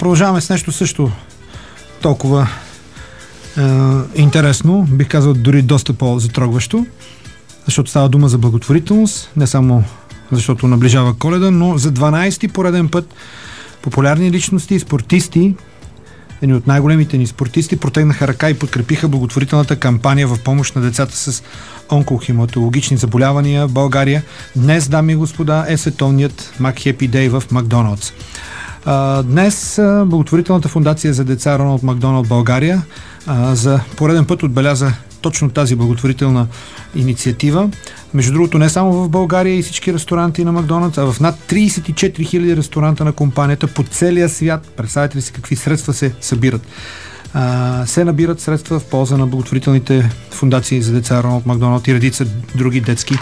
продължаваме с нещо също толкова интересно, бих казал дори доста по-затрогващо, защото става дума за благотворителност, не само защото наближава Коледа, но за 12-ти пореден път популярни личности и спортисти, едни от най-големите ни спортисти, протегнаха ръка и подкрепиха благотворителната кампания в помощ на децата с онкохематологични заболявания в България. Днес, дами и господа, е световният Mac Happy Day в Макдоналдс. Днес благотворителната фундация за деца Роналд Макдоналд България за пореден път отбеляза точно тази благотворителна инициатива. Между другото, не само в България и всички ресторанти на Макдоналдс, а в над 34 000 ресторанта на компанията по целия свят. Представете ли си какви средства се събират? Се набират средства в полза на благотворителните фундации за деца Роналд Макдоналд и редица други детски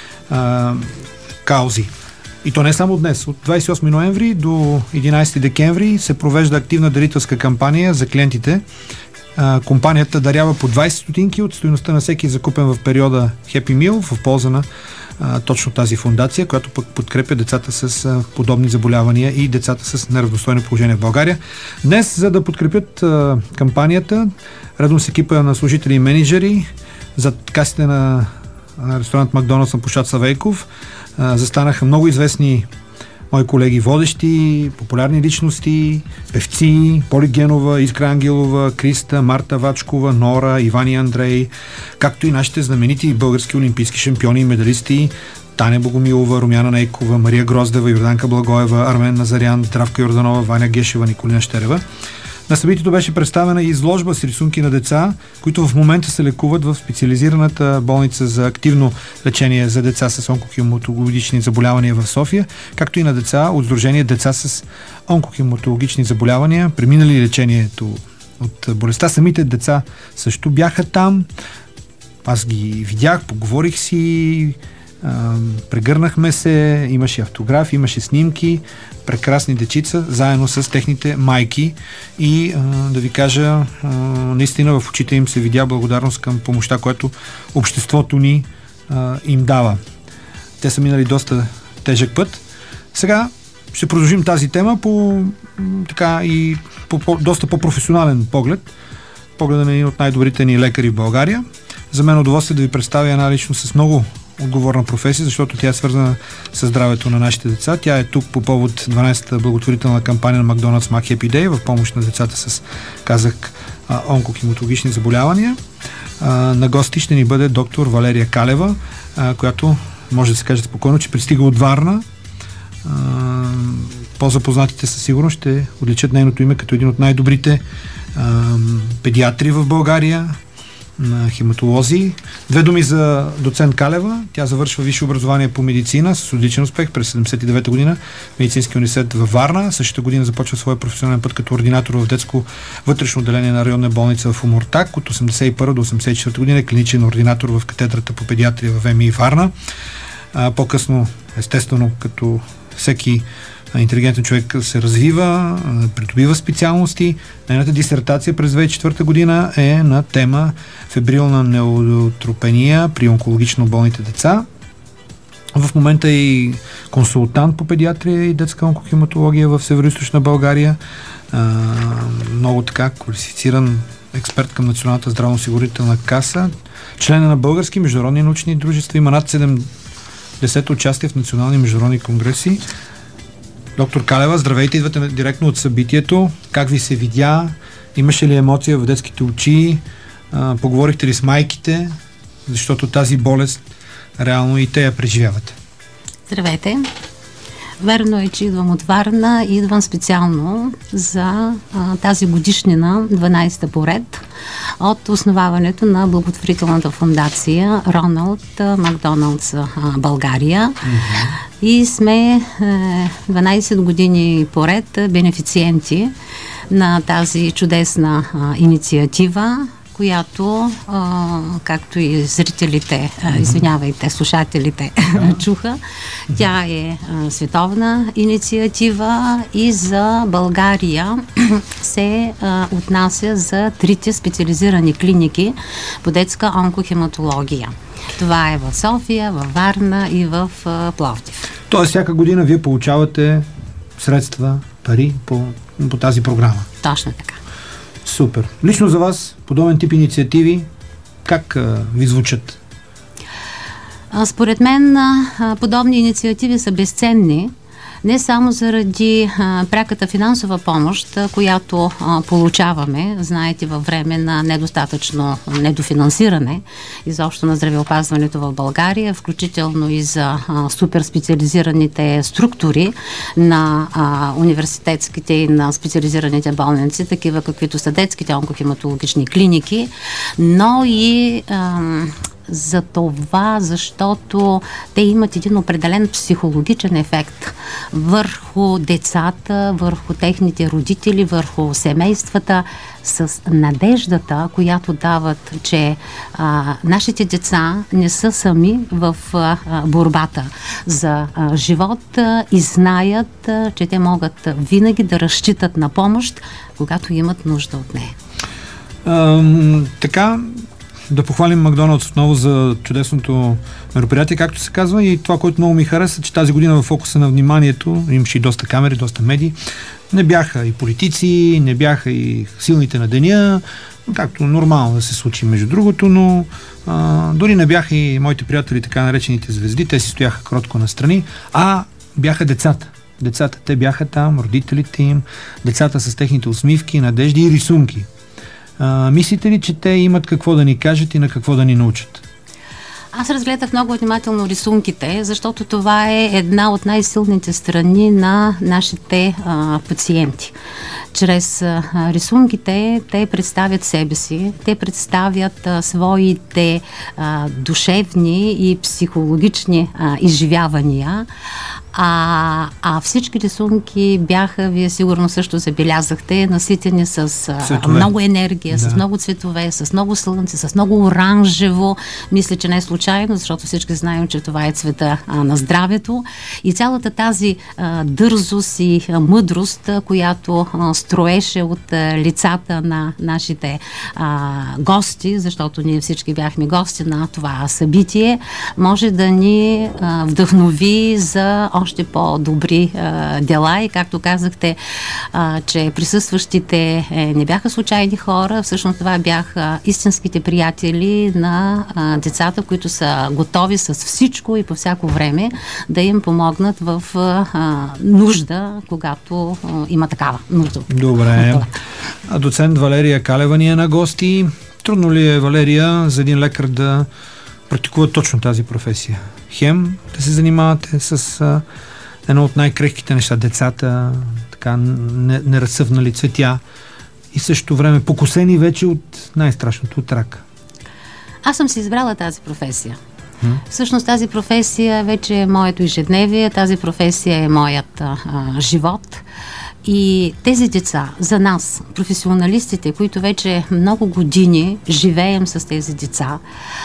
каузи. И то не само днес. От 28 ноември до 11 декември се провежда активна дарителска кампания за клиентите. Компанията дарява по 20 стотинки от стойността на всеки закупен в периода Happy Meal в полза на точно тази фундация, която пък подкрепя децата с подобни заболявания и децата с неравностойно положение в България. Днес, за да подкрепят кампанията, редом с екипа на служители и менеджери, зад касите на ресторант Макдоналдс на площад Славейков застанаха много известни мои колеги водещи, популярни личности, певци, Поли Генова, Искра Ангелова, Криста, Марта Вачкова, Нора, Иван и Андрей, както и нашите знаменити български олимпийски шампиони и медалисти Таня Богомилова, Румяна Нейкова, Мария Гроздева, Йорданка Благоева, Армен Назарян, Здравка Йорданова, Ваня Гешева, Николина Щерева. На събитието беше представена и изложба с рисунки на деца, които в момента се лекуват в специализираната болница за активно лечение за деца с онкохематологични заболявания в София, както и на деца от Сдружение Деца с онкохематологични заболявания, преминали лечението от болестта. Самите деца също бяха там. Аз ги видях, поговорих си, прегърнахме се, имаше автограф, имаше снимки, прекрасни дечица, заедно с техните майки и да ви кажа, наистина в очите им се видя благодарност към помощта, която обществото ни им дава. Те са минали доста тежък път. Сега ще продължим тази тема по доста по-професионален поглед. Погледа на един от най-добрите ни лекари в България. За мен удоволствие да ви представя една личност с много отговорна професия, защото тя е свързана с здравето на нашите деца. Тя е тук по повод 12-та благотворителна кампания на Макдоналдс Mac Happy Day в помощ на децата с, казах, онкохематологични заболявания. На гости ще ни бъде доктор Валерия Калева, която може да се каже спокойно, че пристига от Варна. По-запознатите със сигурност ще отличат нейното име като един от най-добрите педиатри в България, на хематолози. Две думи за доцент Калева. Тя завършва висше образование по медицина с отличен успех през 1979 година в Медицинския университет във Варна. Същата година започва своя професионален път като ординатор в детско вътрешно отделение на районна болница в Омуртаг. От 1981 до 1984 година е клиничен ординатор в катедрата по педиатрия в МИ Варна. По-късно, естествено, като всеки интелигентен човек се развива, придобива специалности. Нейната дисертация през 2004 година е на тема фебрилна неутропения при онкологично болните деца. В момента е и консултант по педиатрия и детска онкохематология в Североизточна България. Много така квалифициран експерт към Националната здравноосигурителна каса. Член на български международни научни дружества. Има над 70 участия в национални международни конгреси. Доктор Калева, здравейте, идвате директно от събитието. Как ви се видя? Имаше ли емоция в детските очи? Поговорихте ли с майките? Защото тази болест реално и те я преживяват. Здравейте! Верно е, че идвам от Варна и идвам специално за тази годишнина, 12-та поред, от основаването на благотворителната фундация Роналд Макдоналдс България. И сме 12 години поред бенефициенти на тази чудесна инициатива, която, както и зрителите, слушателите чуха, тя е световна инициатива и за България се отнася за 3 специализирани клиники по детска онкохематология. Това е в София, в Варна и в Пловдив. Тоест, всяка година вие получавате средства, пари по по тази програма. Точно така. Супер. Лично за вас, подобен тип инициативи, как ви звучат? Според мен подобни инициативи са безценни, не само заради пряката финансова помощ, която получаваме, знаете, във време на недостатъчно недофинансиране изобщо на здравеопазването в България, включително и за суперспециализираните структури на университетските и на специализираните болници, такива каквито са детските онкохематологични клиники, но и за това, защото те имат един определен психологичен ефект върху децата, върху техните родители, върху семействата, с надеждата, която дават, че нашите деца не са сами в борбата за живот и знаят, че те могат винаги да разчитат на помощ, когато имат нужда от нея. Така, да похвалим Макдоналдс отново за чудесното мероприятие, както се казва, и това, което много ми хареса, че тази година в фокуса на вниманието имаше и доста камери, доста медии. Не бяха и политици, не бяха и силните на деня, както нормално да се случи между другото, но дори не бяха и моите приятели, така наречените звезди, те си стояха кротко настрани, а бяха децата. Децата, те бяха там, родителите им, децата с техните усмивки, надежди и рисунки. Мислите ли, че те имат какво да ни кажат и на какво да ни научат? Аз разгледах много внимателно рисунките, защото това е една от най-силните страни на нашите пациенти. Чрез рисунките те представят себе си, те представят своите душевни и психологични изживявания, а всички рисунки бяха, вие сигурно също забелязахте, наситени с много енергия, с много цветове, с много слънце, с много оранжево. Мисля, че не е случайно, защото всички знаем, че това е цвета на здравето. И цялата тази дързост и мъдрост, която строеше от лицата на нашите гости, защото ние всички бяхме гости на това събитие, може да ни вдъхнови за още по-добри дела. И както казахте, че присъстващите не бяха случайни хора, всъщност това бяха истинските приятели на децата, които са готови с всичко и по всяко време да им помогнат в нужда, когато има такава нужда. Добре. Доцент Валерия Калева ни е на гости. Трудно ли е, Валерия, за един лекар да практикува точно тази професия? Хем да се занимавате с едно от най-крехките неща, децата, така неразсъвнали цветя и същото време покосени вече от най-страшното, от рака. Аз съм си избрала тази професия. Всъщност тази професия вече е моето ежедневие, тази професия е моят живот. И тези деца, за нас, професионалистите, които вече много години живеем с тези деца,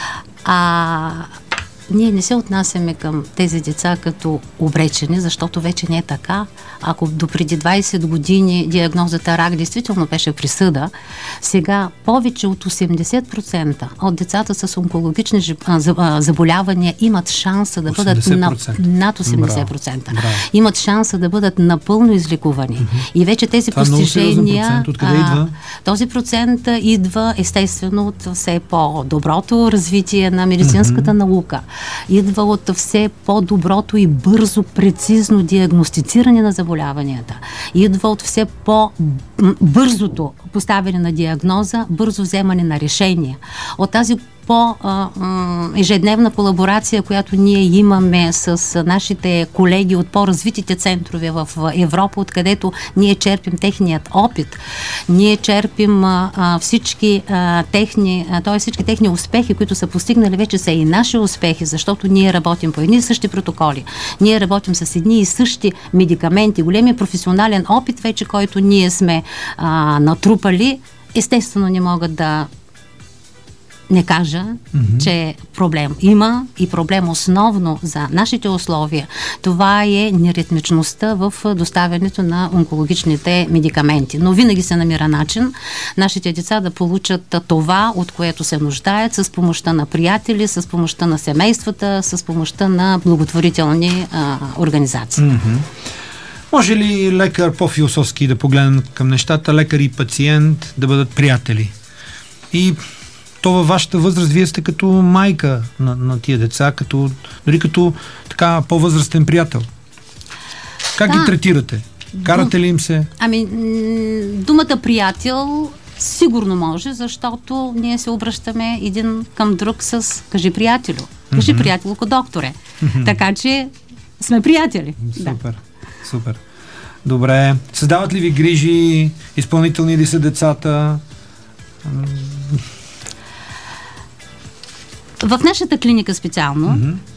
ние не се отнасяме към тези деца като обречени, защото вече не е така. Ако допреди 20 години диагнозата рак действително беше присъда, сега повече от 80% от децата с онкологични заболявания имат шанса да бъдат над 80%. Браво. Имат шанса да бъдат напълно излекувани. И вече тези постижения... Откъде идва? Този процент идва естествено от все по-доброто развитие на медицинската наука. Идва от все по-доброто и бързо, прецизно диагностициране на заболяванията. Идва от все по-бързото поставяне на диагноза, бързо вземане на решения. От тази ежедневна колаборация, която ние имаме с нашите колеги от по-развитите центрове в Европа, откъдето ние черпим техният опит. Ние черпим всички техни успехи, които са постигнали, вече са и наши успехи, защото ние работим по едни и същи протоколи. Ние работим с едни и същи медикаменти. Големият професионален опит вече, който ние сме натрупали, естествено не могат да не кажа, че проблем има и проблем основно за нашите условия. Това е неритмичността в доставянето на онкологичните медикаменти. Но винаги се намира начин нашите деца да получат това, от което се нуждаят, с помощта на приятели, с помощта на семействата, с помощта на благотворителни организации. Може ли лекар по-философски да погледнем към нещата, лекар и пациент да бъдат приятели? И то във вашата възраст вие сте като майка на тия деца, дори като така по-възрастен приятел. Как ги третирате? Карате ли им се? Думата приятел сигурно може, защото ние се обръщаме един към друг с кажи приятелю, кажи приятелко докторе. Така че сме приятели. Супер. Добре. Създават ли ви грижи? Изпълнителни ли са децата? В нашата клиника специално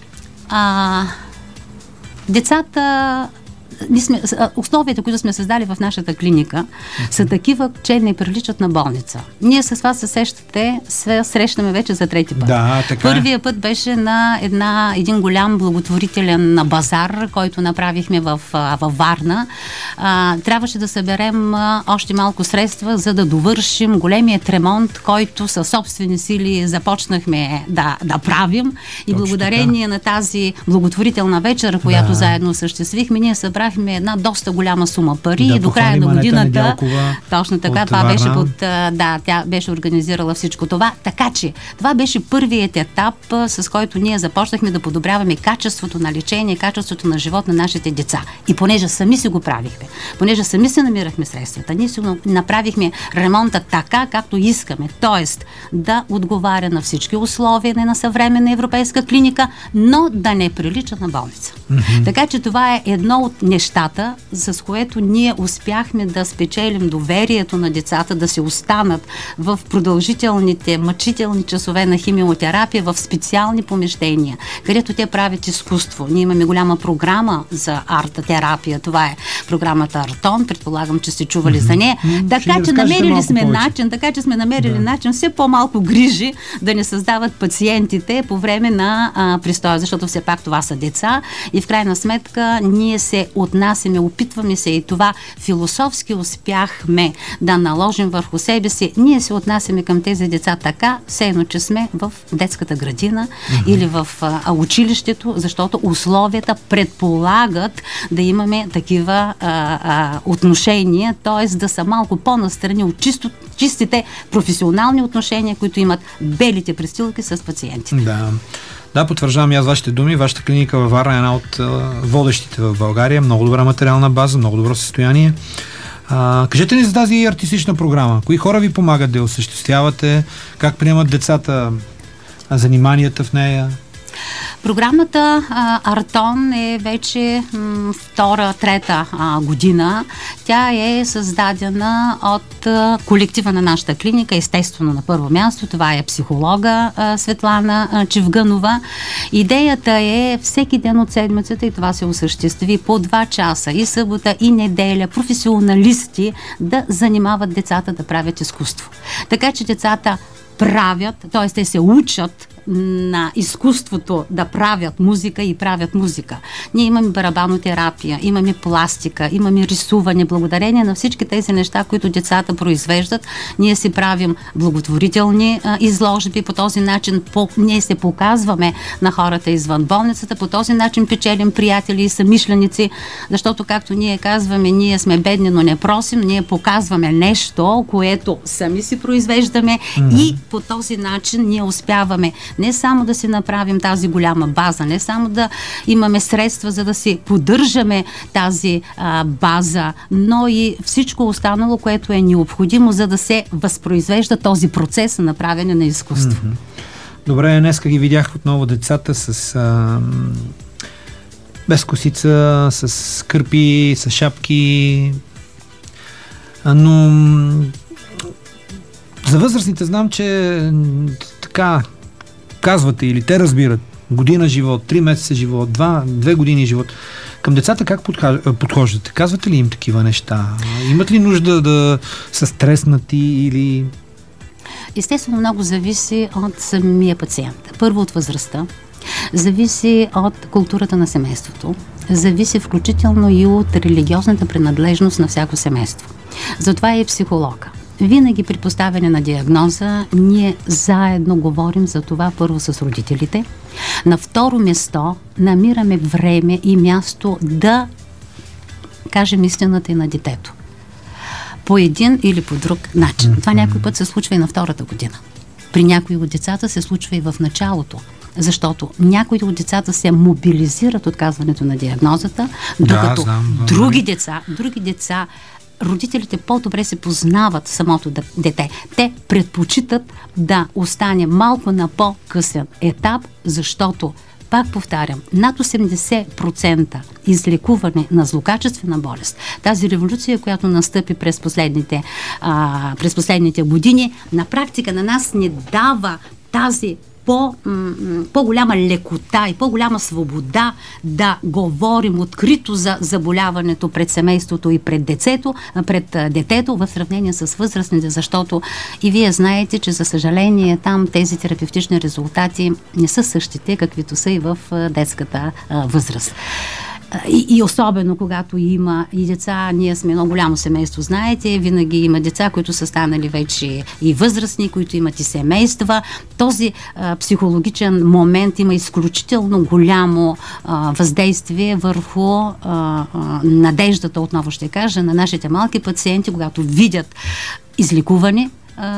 децата, условията, които сме създали в нашата клиника, са такива, че не приличат на болница. Ние с вас се срещаме вече за трети път. Първия път беше на един голям благотворителен базар, който направихме във Варна. Трябваше да съберем още малко средства, за да довършим големият ремонт, който със собствени сили започнахме да правим. И благодарение на тази благотворителна вечер, която заедно осъществихме, ние събрахме една доста голяма сума пари и до края на годината точно така, това беше тя беше организирала всичко това. Така че това беше първият етап, с който ние започнахме да подобряваме качеството на лечение, качеството на живот на нашите деца. И понеже сами си го правихме, понеже сами си намирахме средствата, ние си направихме ремонта така, както искаме. Тоест да отговаря на всички условия на съвременна европейска клиника, но да не прилича на болница. Така че това е едно от нещата, с което ние успяхме да спечелим доверието на децата, да се останат в продължителните, мъчителни часове на химиотерапия в специални помещения, където те правят изкуство. Ние имаме голяма програма за арт-терапия. Това е програмата Артон. Предполагам, че сте чували за нея. Така че сме намерили начин все по-малко грижи да не създават пациентите по време на престоя, защото все пак това са деца и в крайна сметка ние се отнасяме, опитваме се и това философски успяхме да наложим върху себе си. Ние се отнасяме към тези деца така, все едно, че сме в детската градина или в училището, защото условията предполагат да имаме такива отношения, т.е. да са малко по-настрани от чистите професионални отношения, които имат белите престилки с пациентите. Да, потвърждавам аз вашите думи. Вашата клиника във Варна е една от водещите в България. Много добра материална база, много добро състояние. Кажете ни за тази артистична програма. Кои хора ви помагат да я осъществявате? Как приемат децата заниманията в нея? Програмата Артон е вече трета година. Тя е създадена от колектива на нашата клиника, естествено на първо място. Това е психолога Светлана Чевгънова. Идеята е всеки ден от седмицата, и това се осъществи по 2 часа, и събота, и неделя, професионалисти да занимават децата да правят изкуство. Така че децата правят, т.е. те се учат на изкуството да правят музика и правят музика. Ние имаме барабанотерапия, имаме пластика, имаме рисуване. Благодарение на всички тези неща, които децата произвеждат, ние си правим благотворителни изложби. По този начин ние се показваме на хората извън болницата. По този начин печелим приятели и съмишленици, защото, както ние казваме, ние сме бедни, но не просим. Ние показваме нещо, което сами си произвеждаме и по този начин ние успяваме не само да си направим тази голяма база, не само да имаме средства, за да си поддържаме тази база, но и всичко останало, което е необходимо, за да се възпроизвежда този процес на правене на изкуство. Добре, днеска ги видях отново децата с без косица, с кърпи, с шапки, но за възрастните знам, че така казвате или те разбират година живот, 3 месеца живот, 2 години живот. Към децата как подхождате? Казвате ли им такива неща? Имат ли нужда да са стреснати или... Естествено, много зависи от самия пациент. Първо от възрастта, зависи от културата на семейството, зависи включително и от религиозната принадлежност на всяко семейство. Затова и психолога. Винаги при поставяне на диагноза ние заедно говорим за това първо с родителите. На второ място намираме време и място да кажем истината и на детето. По един или по друг начин. Това някой път се случва и на втората година. При някои от децата се случва и в началото. Защото някои от децата се мобилизират от казването на диагнозата, докато други деца, родителите по-добре се познават самото дете. Те предпочитат да остане малко на по-късен етап, защото, пак повтарям, над 80% излекуване на злокачествена болест, тази революция, която настъпи през последните години, на практика на нас ни дава тази по-голяма лекота и по-голяма свобода да говорим открито за заболяването пред семейството и пред детето в сравнение с възрастните, защото и вие знаете, че за съжаление там тези терапевтични резултати не са същите, каквито са и в детската възраст. И особено когато има и деца, ние сме едно голямо семейство, знаете, винаги има деца, които са станали вече и възрастни, които имат и семейства. Този психологичен момент има изключително голямо въздействие върху надеждата, отново ще кажа, на нашите малки пациенти, когато видят излекуване,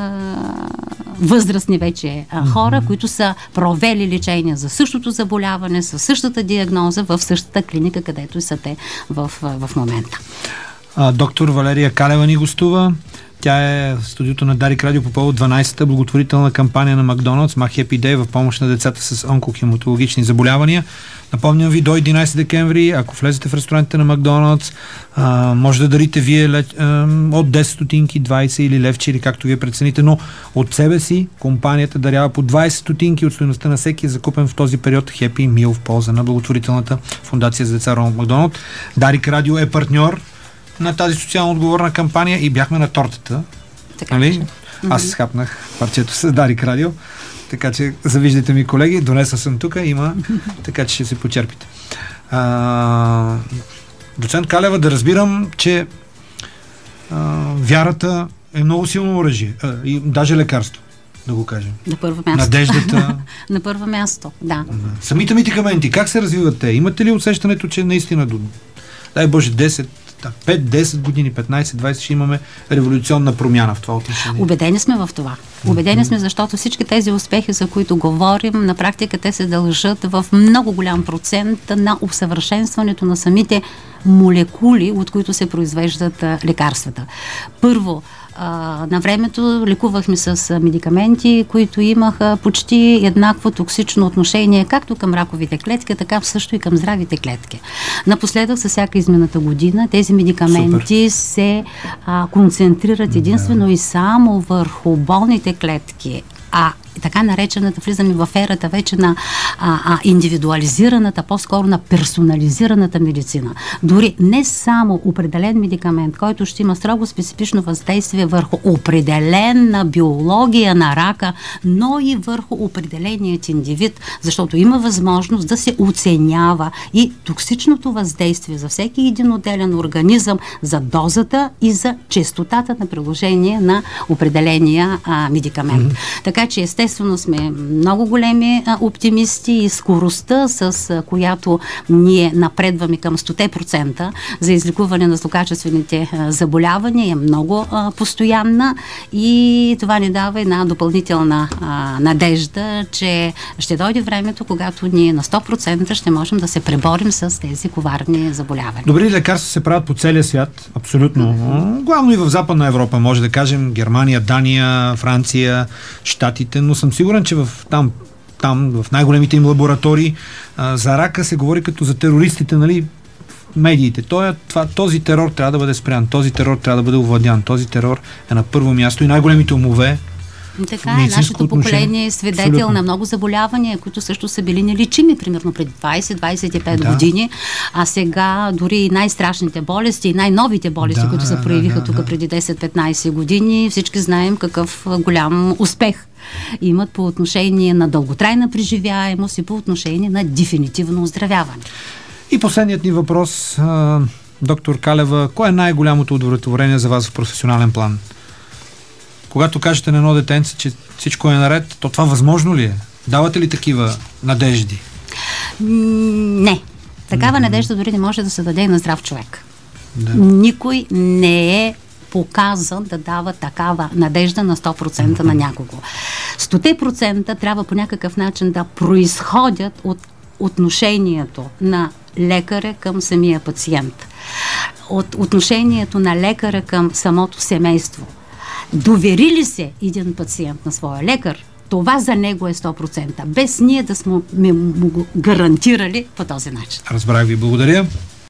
възрастни вече хора, които са провели лечение за същото заболяване, със същата диагноза в същата клиника, където са те в момента. Доктор Валерия Калева ни гостува. Тя е в студиото на Дарик Радио по повод 12-та благотворителна кампания на Макдоналдс My Happy Day в помощ на децата с онкохематологични заболявания. Напомням ви, до 11 декември, ако влезете в ресторантите на Макдоналдс, може да дарите вие от 10 стотинки, 20 или левче, или както вие прецените, но от себе си компанията дарява по 20 стотинки от стойността на всеки закупен в този период Happy Meal в полза на благотворителната фондация за деца Роналд Макдоналд. Дарик Радио е партньор на тази социално отговорна кампания и бяхме на тортата. Нали? Аз изхапнах парчето с Дарик Радио. Така че завиждайте ми, колеги, донесъл съм тук, има, така че ще се почерпите. Доцент Калева, да разбирам, че вярата е много силно оръжие, и даже лекарство, да го кажем. На първо място. Надеждата. На първо място, да. Самите медикаменти, как се развиват те? Имате ли усещането, че наистина до, дай Боже, 5-10 години, 15-20 ще имаме революционна промяна в това отношение? Убедени сме в това. Убедени сме, защото всички тези успехи, за които говорим, на практика те се дължат в много голям процент на усъвършенстването на самите молекули, от които се произвеждат лекарствата. Първо, на времето лекувахме с медикаменти, които имаха почти еднакво токсично отношение както към раковите клетки, така също и към здравите клетки. Напоследък, със всяка измината година, тези медикаменти се концентрират единствено и само върху болните клетки, така наречената, влизаме в ерата вече на индивидуализираната, по-скоро на персонализираната медицина. Дори не само определен медикамент, който ще има строго специфично въздействие върху определена биология на рака, но и върху определеният индивид, защото има възможност да се оценява и токсичното въздействие за всеки един отделен организъм, за дозата и за честотата на приложение на определения медикамент. Така че естествено сме много големи оптимисти и скоростта, с която ние напредваме към 100% за излекуване на злокачествените заболявания, е много постоянна и това ни дава една допълнителна надежда, че ще дойде времето, когато ние на 100% ще можем да се преборим с тези коварни заболявания. Добри лекарства се правят по целия свят, абсолютно. Главно и в Западна Европа, може да кажем Германия, Дания, Франция, Щатите, но съм сигурен, че там в най-големите им лаборатории за рака се говори като за терористите, нали, в медиите. Този терор трябва да бъде спрян, този терор трябва да бъде овладян, този терор е на първо място и най-големите умове. Така е, нашето поколение е свидетел абсолютно на много заболявания, които също са били нелечими, примерно преди 20-25 години, а сега дори най-страшните болести и най-новите болести, които се проявиха тук преди 10-15 години, всички знаем какъв голям успех имат по отношение на дълготрайна преживяемост и по отношение на дефинитивно оздравяване. И последният ни въпрос, доктор Калева, кое е най-голямото удовлетворение за вас в професионален план? Когато кажете на едно детенце, че всичко е наред, то това възможно ли е? Давате ли такива надежди? Не. Такава надежда дори не може да се даде и на здрав човек. Да. Никой не е показан да дава такава надежда на 100% на някого. 100% трябва по някакъв начин да произходят от отношението на лекаря към самия пациент. От отношението на лекаря към самото семейство. Довери ли се един пациент на своя лекар, това за него е 100%. Без ние да сме му гарантирали по този начин. Разбрах ви. Благодаря.